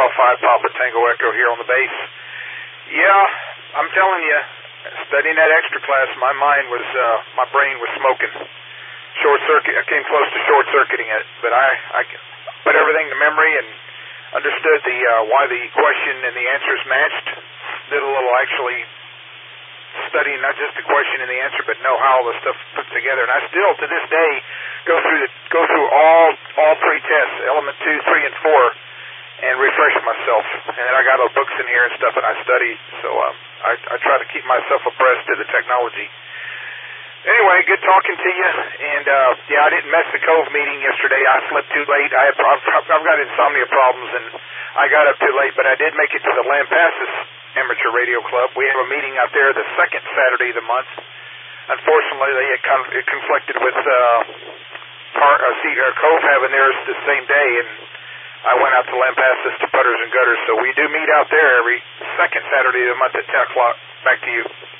5 Papa Tango Echo here on the base. Yeah, I'm telling you, studying that extra class, my brain was smoking. Short circuit. I came close to short circuiting it, but I put everything to memory and understood why the question and the answers matched. Did a little actually studying, not just the question and the answer, but know how all the stuff put together. And I still, to this day, go through all 3 tests, element 2, 3, and 4, and refresh myself. And then I got all the books in here and stuff, and I study. So I try to keep myself abreast of the technology. Anyway, good talking to you. And yeah, I didn't miss the Cove meeting yesterday. I slept too late. I've got insomnia problems, and I got up too late. But I did make it to the Lampasas Amateur Radio Club. We have a meeting out there the second Saturday of the month. Unfortunately, it conflicted with Cove having theirs the same day, and I went out to Lampasas to Putters and Gutters. So we do meet out there every second Saturday of the month at 10 o'clock. Back to you.